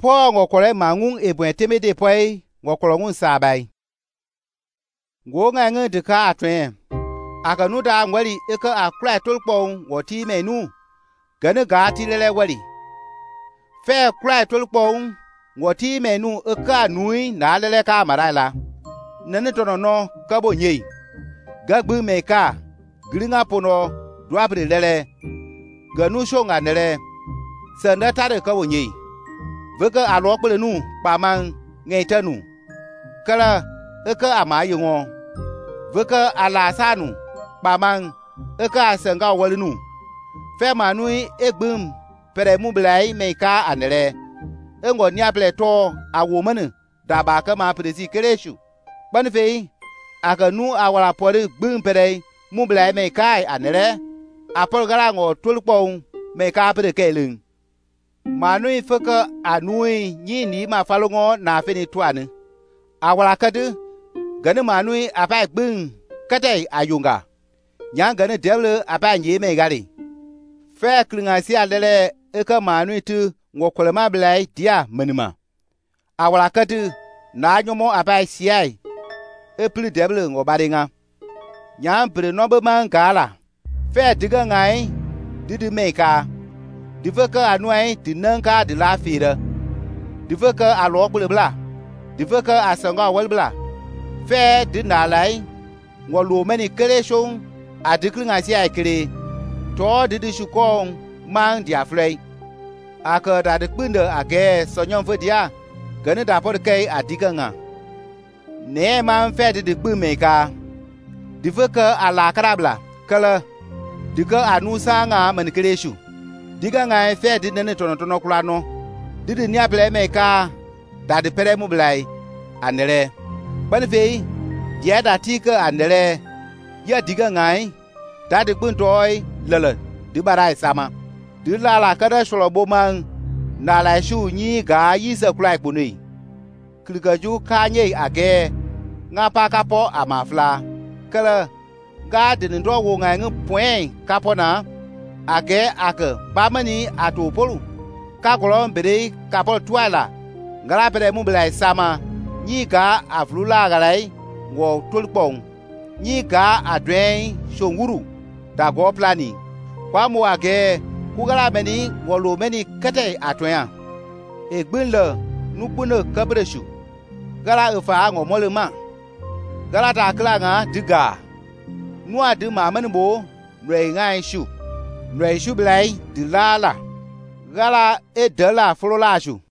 po ngokole mangung ebwen temede poi ngokolo ngun sabai go nga nge de ka atwen akanu da ngwali eka akra tolpon woti menu gane ga ti lele wali fe kra tolpon woti menu eka nui na lele ka marala nene tono no kabo nyei gagbu meka gringa pono dwabre lele ganu shonga nele sanda tare kabo nyei veka alo kpele nu pamang ngeitanu kala eka amayungo veka ala sanu pamang eka sanga walinu fe manui egbum pere mublai meka anele engo niaple to awomane daba kama presi kereshu banfe akanu awala pore gbum pere mublai meka anele apol garango tulpon meka pere kelin manui feka anui nyini ma falongo na fini tuane awala kadu gane manui apai gbum kate ayunga nyang gane devle apai nyi me gari fe klinga si alele eka manui tu ngokolema blai dia menima awala kadu na nyomo apai siai epli devle ngobaringa nyang bre nobe mangala fe diga ngai didi meka diveka anuai dinanka de la fira diveka alo kule bla diveka asanga wal bla fe dinalai ngolu meni keleshon adiklinga si aikire to didi shukong mang dia flei aka da de kpinde age sonyon fodia gane da por kai adikanga ne man fe didi kpumeka diveka ala karabla kala diga anusa nga man keleshu diga nga fe di nene tono kulano didi nia ple meka da de pere mu blai anere banfe dia da tika anere ya diga nga da de buntoi lele di barai sama di lala kada sholobo mang na la shu nyi ga yisa kulai puni kligaju kanye age nga pa kapo amafla kala ga de ndo wo nga ngu point kapo na age ake bamani atu polu kakolon bere kapol twala ngala pere mubla sama nyi ga aflula galai wo tulpong nyi ga adwen shonguru da go plani kwa mo age kugala meni wolo meni kete atwen egbinle nupune kabreshu gala efa ngo molema gala ta kla nga diga nuwa de mamani bo nwe ngai shu nwe shu blai di lala gala e de la flo la shu